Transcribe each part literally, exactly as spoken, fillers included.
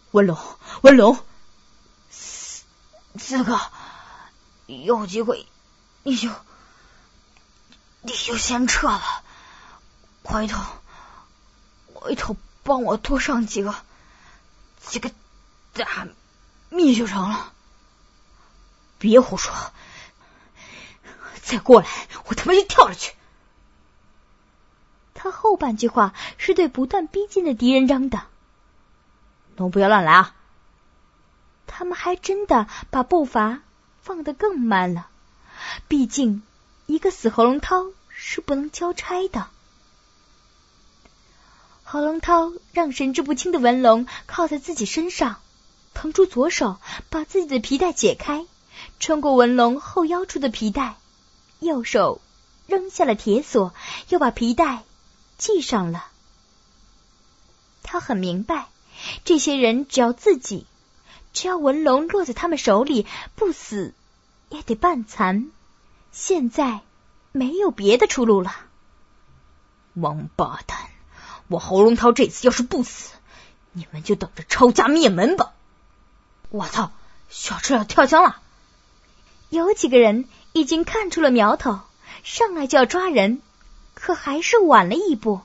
文龙，文龙， 四四哥，有机会你就你就先撤了，回头回头帮我多上几个几个大蜜就成了。 别胡说，再过来我他妈就跳下去。 他后半句话是对不断逼近的敌人嚷的， 都不要乱来啊！ 他们还真的把步伐放得更慢了，毕竟一个死喉咙涛是不能交差的。喉咙涛让神志不清的文龙靠在自己身上，腾出左手把自己的皮带解开，穿过文龙后腰处的皮带，右手扔下了铁锁，又把皮带系上了。他很明白，这些人只要自己，只要文龙落在他们手里，不死也得半残。现在没有别的出路了。 王八蛋，我侯龙涛这次要是不死，你们就等着抄家灭门吧！我操，小智要跳枪了！ 有几个人已经看出了苗头，上来就要抓人，可还是晚了一步。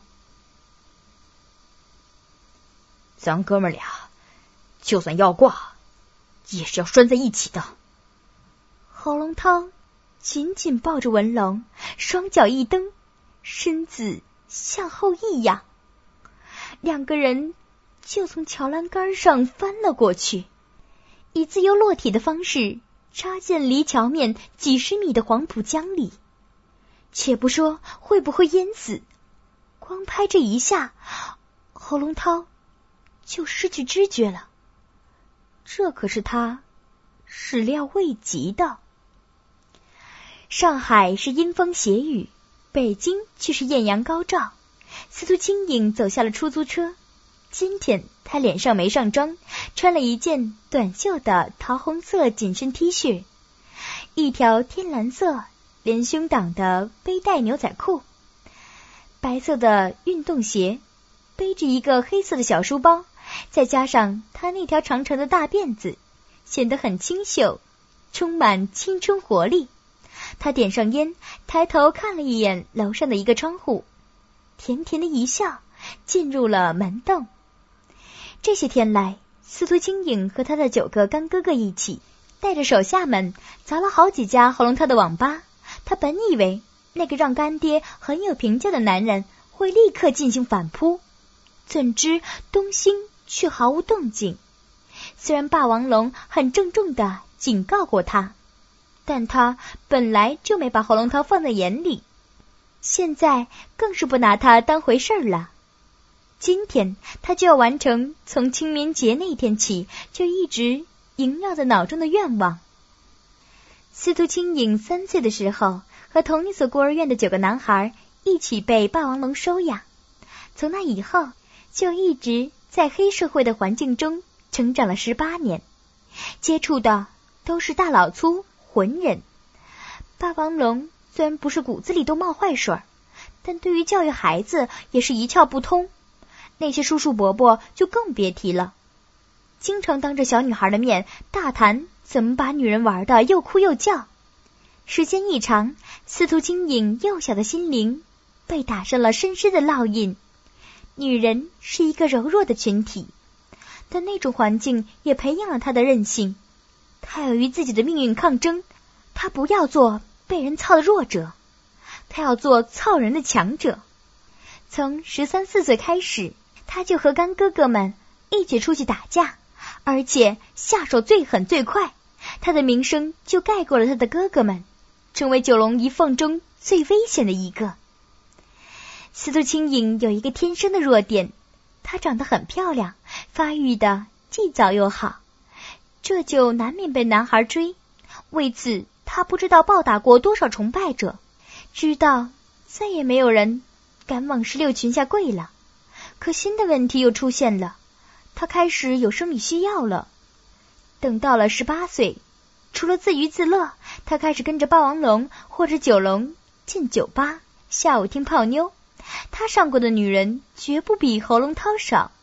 咱哥们俩就算要挂，也是要拴在一起的。 侯龙涛紧紧抱着文龙，双脚一蹬，身子向后一仰，两个人就从桥栏杆上翻了过去，以自由落体的方式插进离桥面几十米的黄浦江里。且不说会不会淹死，光拍这一下，侯龙涛就失去知觉了。这可是他始料未及的。上海是阴风斜雨，北京却是艳阳高照。司徒青影走下了出租车，今天他脸上没上妆，穿了一件短袖的桃红色紧身 T 恤，一条天蓝色连胸挡的背带牛仔裤，白色的运动鞋，背着一个黑色的小书包，再加上他那条长长的大辫子，显得很清秀，充满青春活力。他点上烟，抬头看了一眼楼上的一个窗户，甜甜的一笑，进入了门洞。这些天来，司徒青影和他的九个干哥哥一起带着手下们凿了好几家喉咙涛的网吧。他本以为那个让干爹很有评价的男人会立刻进行反扑，怎知东兴却毫无动静。虽然霸王龙很郑重地警告过他，但他本来就没把喉咙涛放在眼里，现在更是不拿他当回事儿了。今天他就要完成从清明节那天起就一直萦绕在脑中的愿望。司徒青影三岁的时候，和同一所孤儿院的九个男孩一起被霸王龙收养，从那以后就一直在黑社会的环境中成长了十八年，接触的都是大老粗浑人。霸王龙虽然不是骨子里都冒坏水，但对于教育孩子也是一窍不通。那些叔叔伯伯就更别提了，经常当着小女孩的面大谈怎么把女人玩得又哭又叫。时间一长，司徒青影幼小的心灵被打上了深深的烙印。女人是一个柔弱的群体，但那种环境也培养了她的韧性。她要与自己的命运抗争，她不要做被人操的弱者，她要做操人的强者。从十三四岁开始，她就和干哥哥们一起出去打架，而且下手最狠最快，她的名声就盖过了她的哥哥们，成为九龙一凤中最危险的一个。司徒青影有一个天生的弱点，她长得很漂亮，发育的既早又好，这就难免被男孩追。为此她不知道暴打过多少崇拜者，知道再也没有人敢往石榴裙下跪了。可新的问题又出现了，她开始有生理需要了。等到了十八岁，除了自娱自乐，她开始跟着霸王龙或者九龙进酒吧，下午听泡妞。她上过的女人绝不比喉咙涛少，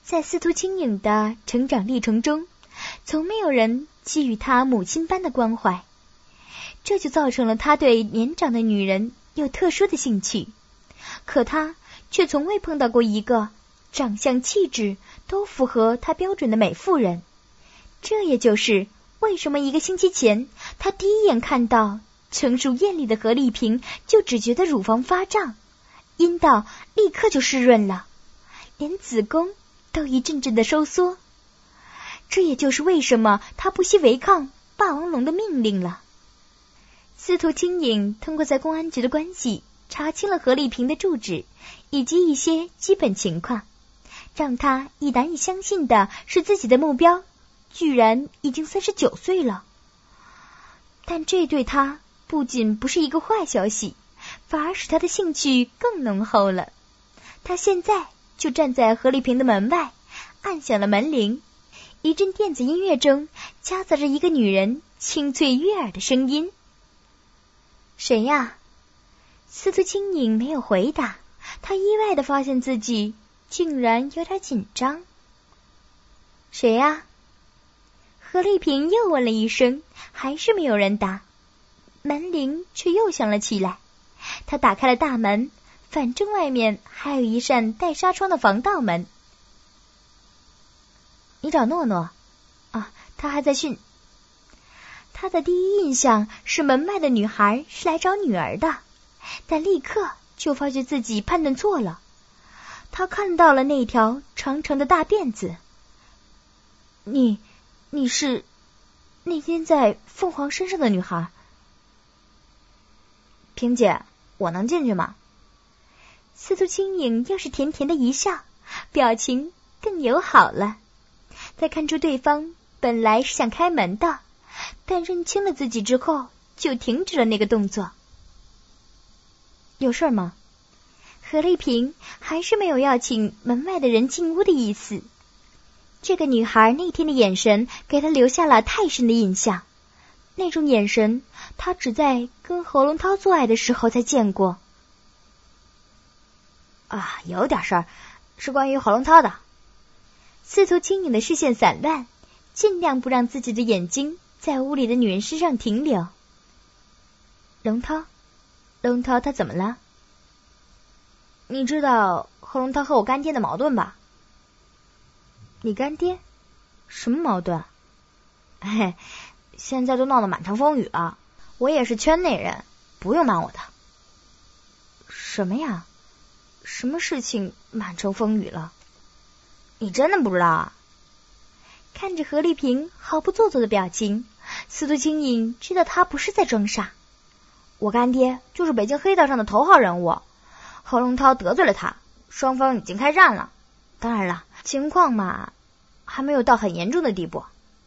在司徒青影的成长历程中，从没有人给予他母亲般的关怀，这就造成了他对年长的女人有特殊的兴趣。可他却从未碰到过一个长相气质都符合他标准的美妇人。这也就是为什么一个星期前他第一眼看到成熟艳丽的何丽萍，就只觉得乳房发胀，阴道立刻就湿润了，连子宫都一阵阵的收缩。这也就是为什么他不惜违抗霸王龙的命令了。司徒青影通过在公安局的关系查清了何丽萍的住址以及一些基本情况，让他以难以相信的是自己的目标居然已经三十九岁了。但这对他不仅不是一个坏消息，反而使他的兴趣更浓厚了。他现在就站在何丽萍的门外，按响了门铃。一阵电子音乐中夹杂着一个女人清脆悦耳的声音。谁呀？司徒青影没有回答，他意外地发现自己竟然有点紧张。谁呀？何丽萍又问了一声，还是没有人答，门铃却又响了起来。他打开了大门，反正外面还有一扇带纱窗的防盗门。你找诺诺啊？他还在训。他的第一印象是门外的女孩是来找女儿的，但立刻就发觉自己判断错了。他看到了那条长长的大辫子。你你是那天在凤凰山上的女孩？萍姐，我能进去吗？司徒青影又是甜甜的一笑，表情更友好了。在看出对方本来是想开门的，但认清了自己之后就停止了那个动作。有事吗？何丽萍还是没有要请门外的人进屋的意思。这个女孩那天的眼神给她留下了太深的印象，那种眼神她只在跟何龙涛做爱的时候才见过。啊，有点事儿，是关于何龙涛的。司徒青影的视线散乱，尽量不让自己的眼睛在屋里的女人身上停留。龙涛，龙涛他怎么了？你知道何龙涛和我干爹的矛盾吧？你干爹？什么矛盾？嘿，现在都闹得满城风雨了，我也是圈内人，不用瞒我的。什么呀？什么事情满城风雨了？你真的不知道啊？看着何丽萍毫不做作的表情，司徒青影知道他不是在装傻。我干爹就是北京黑道上的头号人物，何龙涛得罪了他，双方已经开战了。当然了，情况嘛，还没有到很严重的地步。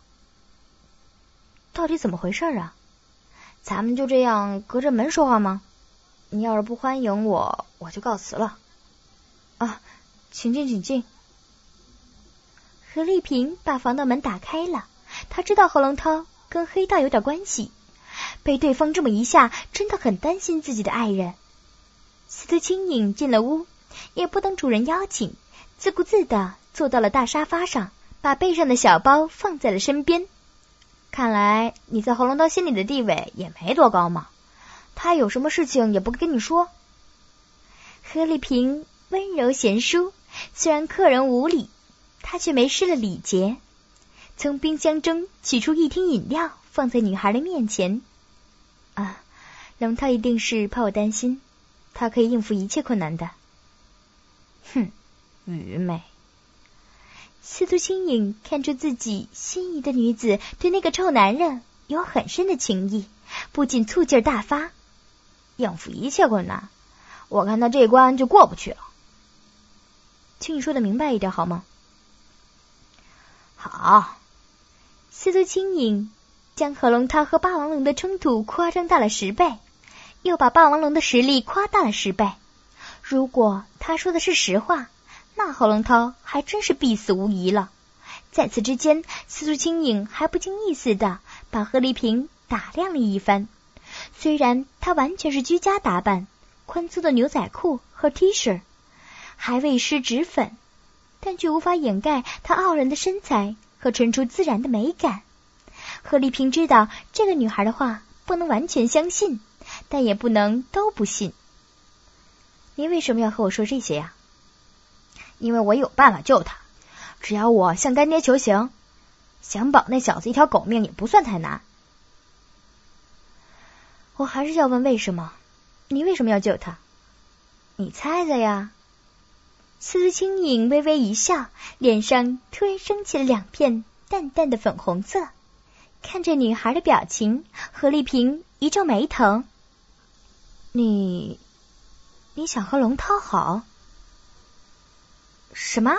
到底怎么回事啊？咱们就这样隔着门说话吗？你要是不欢迎我，我就告辞了。啊，请进，请进。何丽萍把防盗门打开了，她知道何龙涛跟黑道有点关系，被对方这么一下，真的很担心自己的爱人。司徒青影进了屋，也不等主人邀请，自顾自地坐到了大沙发上，把背上的小包放在了身边。看来你在何龙涛心里的地位也没多高嘛，他有什么事情也不跟你说。何丽萍温柔贤淑，虽然客人无礼，他却没失了礼节，从冰箱中取出一听饮料放在女孩的面前。啊，龙涛一定是怕我担心，他可以应付一切困难的。哼，愚昧。司徒青影看出自己心仪的女子对那个臭男人有很深的情谊，不仅醋劲大发。应付一切困难，我看他这关就过不去了。请你说的明白一点好吗？好。司徒青影将何龙涛和霸王龙的冲突夸张大了十倍，又把霸王龙的实力夸大了十倍。如果他说的是实话，那何龙涛还真是必死无疑了。在此之间，司徒青影还不经意似的把何丽萍打量了一番。虽然她完全是居家打扮，宽松的牛仔裤和 T 恤，还未施脂粉， 但却无法掩盖她傲人的身材和纯出自然的美感。何丽萍知道这个女孩的话不能完全相信，但也不能都不信。你为什么要和我说这些呀？ 因为我有办法救他，只要我向干爹求情，想保那小子一条狗命也不算太难。 我还是要问为什么？你为什么要救他？ 你猜猜呀。 司徒青影微微一笑，脸上突然升起了两片淡淡的粉红色。看着女孩的表情，何丽萍一皱眉头。 你你想和龙涛好？ 什么？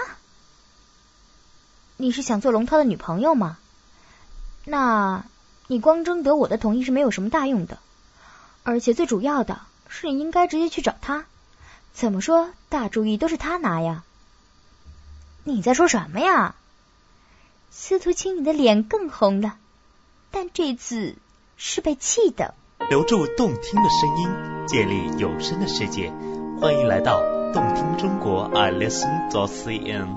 你是想做龙涛的女朋友吗？那你光征得我的同意是没有什么大用的，而且最主要的是你应该直接去找他。怎么说，大主意都是他拿呀。你在说什么呀？ 司徒青影的脸更红了，但这次是被气的。 留住动听的声音，建立有声的世界，欢迎来到动听中国 I listen dot c n。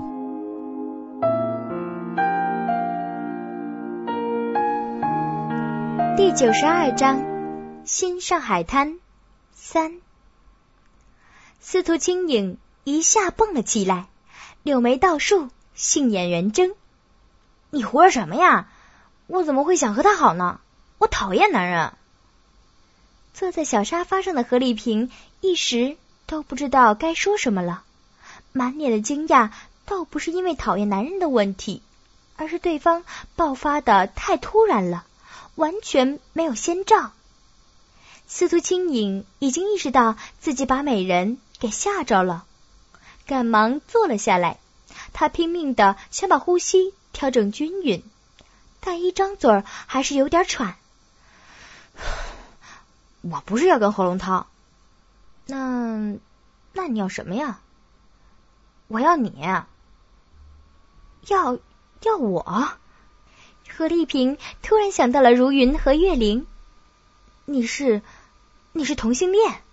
第九十二章，新上海滩三。司徒青影一下蹦了起来，柳眉倒竖，杏眼圆睁。 你胡说什么呀？我怎么会想和他好呢？我讨厌男人。 坐在小沙发上的何丽萍一时都不知道该说什么了，满脸的惊讶倒不是因为讨厌男人的问题，而是对方爆发的太突然了，完全没有先兆。司徒青影已经意识到自己把美人给吓着了，赶忙坐了下来。他拼命的想把呼吸调整均匀，但一张嘴还是有点喘。 我不是要跟何龙涛。那那你要什么呀？我要你。 要要我？何丽萍突然想到了如云和岳灵。 你是你是同性恋？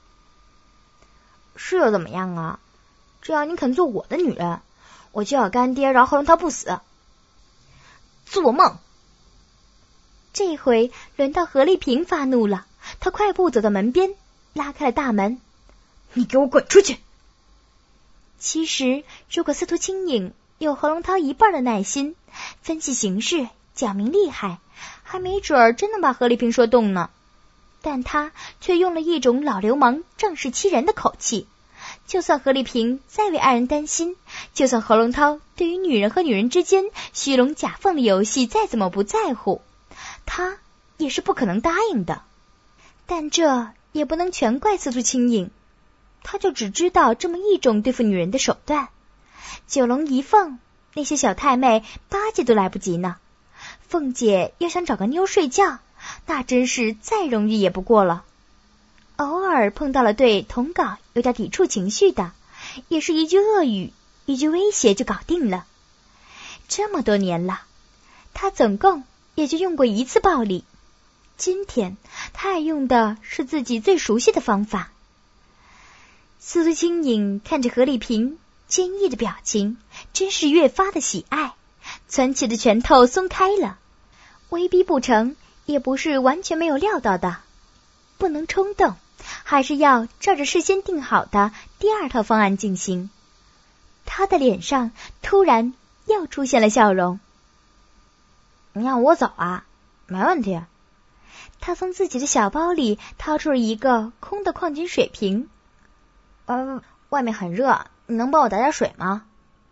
是又怎么样啊？只要你肯做我的女人，我就要干爹饶何龙涛不死。做梦！ 这回轮到何丽萍发怒了，她快步走到门边，拉开了大门。 你给我滚出去！ 其实如果司徒青影有何龙涛一半的耐心，分析形势，讲明厉害，还没准儿真能把何丽萍说动呢。但他却用了一种老流氓仗势欺人的口气，就算何丽萍再为爱人担心，就算何龙涛对于女人和女人之间虚龙假凤的游戏再怎么不在乎，他也是不可能答应的。但这也不能全怪司徒青影，他就只知道这么一种对付女人的手段。九龙一凤，那些小太妹巴结都来不及呢，凤姐要想找个妞睡觉，那真是再容易也不过了。偶尔碰到了对同稿有点抵触情绪的，也是一句恶语，一句威胁就搞定了。这么多年了，他总共也就用过一次暴力，今天他爱用的是自己最熟悉的方法。司徒青影看着何丽萍坚毅的表情，真是越发的喜爱，攥起的拳头松开了。威逼不成，也不是完全没有料到的，不能冲动，还是要照着事先定好的第二套方案进行。他的脸上突然又出现了笑容。 你让我走啊？没问题。 他从自己的小包里掏出了一个空的矿泉水瓶。 呃，外面很热，你能帮我打点水吗？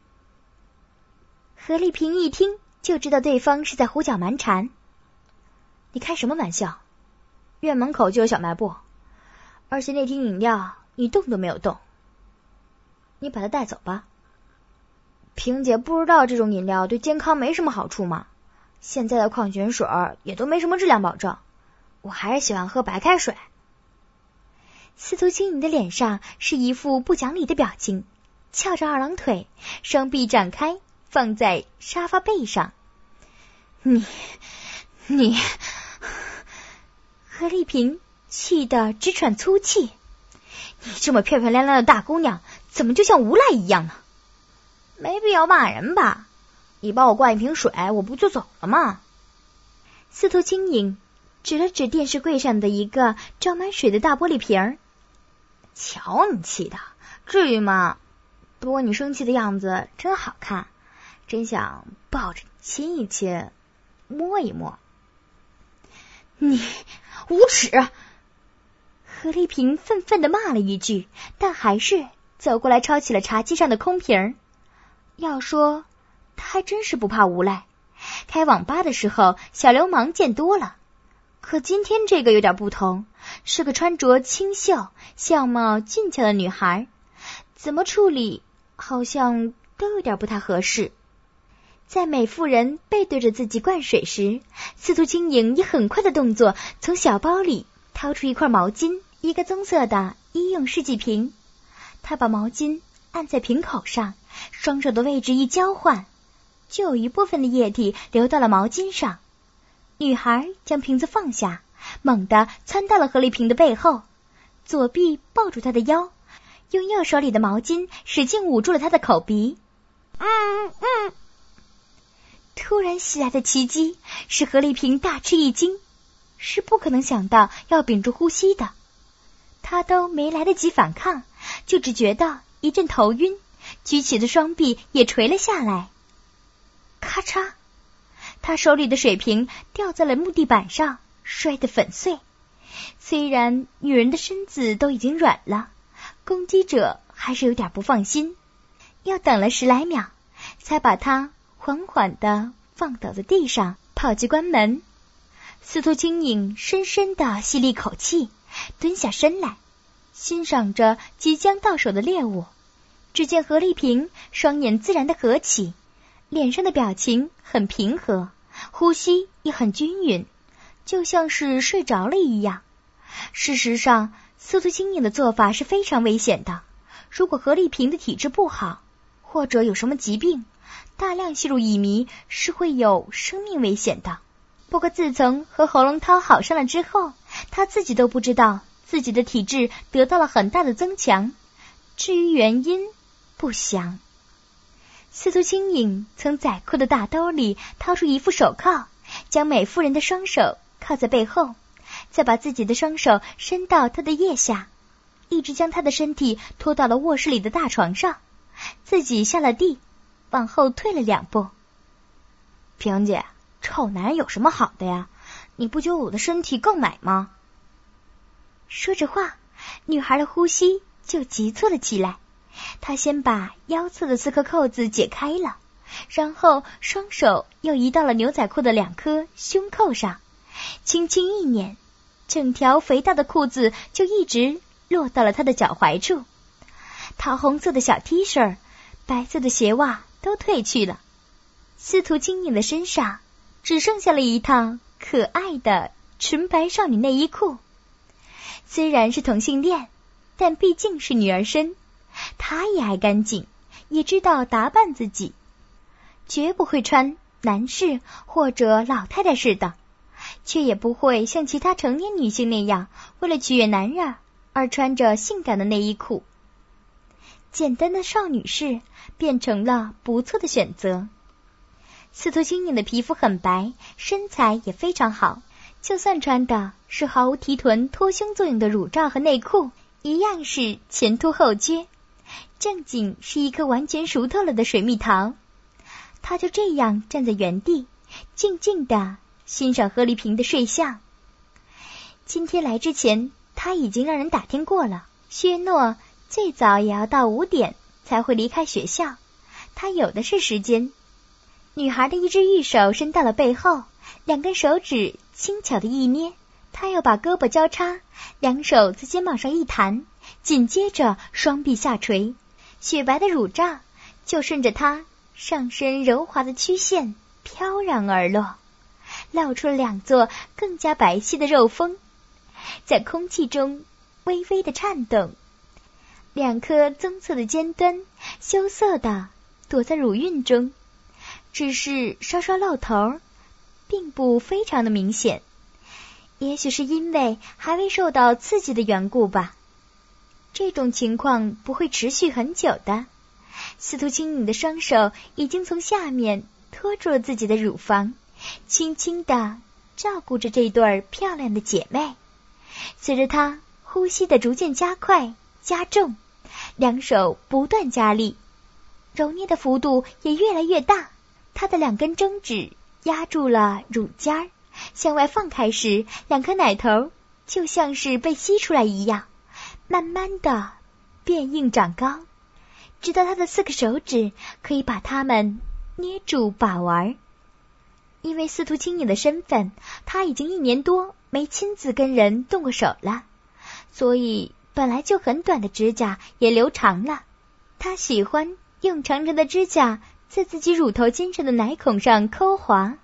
何丽萍一听就知道对方是在胡搅蛮缠。 你开什么玩笑？院门口就有小卖部，而且那瓶饮料你动都没有动。你把它带走吧。萍姐不知道这种饮料对健康没什么好处吗？现在的矿泉水也都没什么质量保证，我还是喜欢喝白开水。 司徒青影的脸上是一副不讲理的表情，翘着二郎腿，双臂展开放在沙发背上。 你你何丽萍气得直喘粗气。 你这么漂漂亮亮的大姑娘，怎么就像无赖一样呢？ 没必要骂人吧？你帮我灌一瓶水，我不就走了吗？ 司徒青影指了指电视柜上的一个装满水的大玻璃瓶儿。 瞧你气的，至于吗？不过你生气的样子真好看，真想抱着亲一亲，摸一摸。 你无耻！ 何丽萍愤愤地骂了一句，但还是走过来抄起了茶几上的空瓶儿。要说他还真是不怕无赖，开网吧的时候小流氓见多了，可今天这个有点不同，是个穿着清秀、相貌俊俏的女孩，怎么处理好像都有点不太合适。在美妇人背对着自己灌水时，司徒青影以很快的动作从小包里掏出一块毛巾，一个棕色的医用试剂瓶。他把毛巾按在瓶口上，双手的位置一交换，就有一部分的液体流到了毛巾上。女孩将瓶子放下，猛地窜到了何丽萍的背后，左臂抱住她的腰，用右手里的毛巾使劲捂住了她的口鼻。嗯嗯。突然袭来的奇迹使何丽萍大吃一惊，是不可能想到要屏住呼吸的。她都没来得及反抗，就只觉得一阵头晕，举起的双臂也垂了下来。咔嚓，她手里的水瓶掉在了木地板上，摔得粉碎。虽然女人的身子都已经软了，攻击者还是有点不放心，又等了十来秒，才把她缓缓地放倒在地上，跑去关门。司徒青影深深地吸了一口气，蹲下身来，欣赏着即将到手的猎物。只见何丽萍双眼自然地合起，脸上的表情很平和，呼吸也很均匀，就像是睡着了一样。事实上，司徒青影的做法是非常危险的。如果何丽萍的体质不好，或者有什么疾病，大量吸入乙醚是会有生命危险的。不过自从和侯龙涛好上了之后，他自己都不知道自己的体质得到了很大的增强，至于原因不详。司徒青影从仔裤的大兜里掏出一副手铐，将美妇人的双手铐在背后，再把自己的双手伸到她的腋下，一直将她的身体拖到了卧室里的大床上，自己下了地，往后退了两步。 萍姐，臭男人有什么好的呀？你不觉得我的身体更美吗？ 说着话，女孩的呼吸就急促了起来。她先把腰侧的四颗扣子解开了，然后双手又移到了牛仔裤的两颗胸扣上，轻轻一捻，整条肥大的裤子就一直落到了她的脚踝处。桃红色的小 T 恤、白色的鞋袜都褪去了，司徒青影的身上只剩下了一套可爱的纯白少女内衣裤。虽然是同性恋，但毕竟是女儿身，她也爱干净，也知道打扮自己，绝不会穿男士或者老太太式的，却也不会像其他成年女性那样为了取悦男人而穿着性感的内衣裤。简单的少女式变成了不错的选择。司徒青影的皮肤很白，身材也非常好，就算穿的是毫无提臀托胸作用的乳罩和内裤，一样是前凸后撅，正经是一颗完全熟透了的水蜜桃。他就这样站在原地，静静地欣赏何丽萍的睡相。今天来之前，他已经让人打听过了，薛诺最早也要到五点才会离开学校，他有的是时间。女孩的一只玉手伸到了背后，两根手指轻巧的一捏，她又把胳膊交叉，两手在肩膀上一弹，紧接着双臂下垂，雪白的乳罩就顺着她上身柔滑的曲线飘然而落，露出了两座更加白皙的肉峰，在空气中微微的颤动。两颗棕色的尖端羞涩地躲在乳晕中，只是稍稍露头，并不非常的明显，也许是因为还未受到刺激的缘故吧。这种情况不会持续很久的， 司徒青颖的双手已经从下面托住了自己的乳房，轻轻地照顾着这对漂亮的姐妹。随着她呼吸的逐渐加快加重，两手不断加力，揉捏的幅度也越来越大。她的两根中指压住了乳尖儿，向外放开时，两颗奶头就像是被吸出来一样，慢慢的变硬长高，直到她的四个手指可以把它们捏住把玩。因为司徒青颖的身份，她已经一年多没亲自跟人动过手了，所以本来就很短的指甲也留长了。她喜欢用长长的指甲在自己乳头尖上的奶孔上抠划，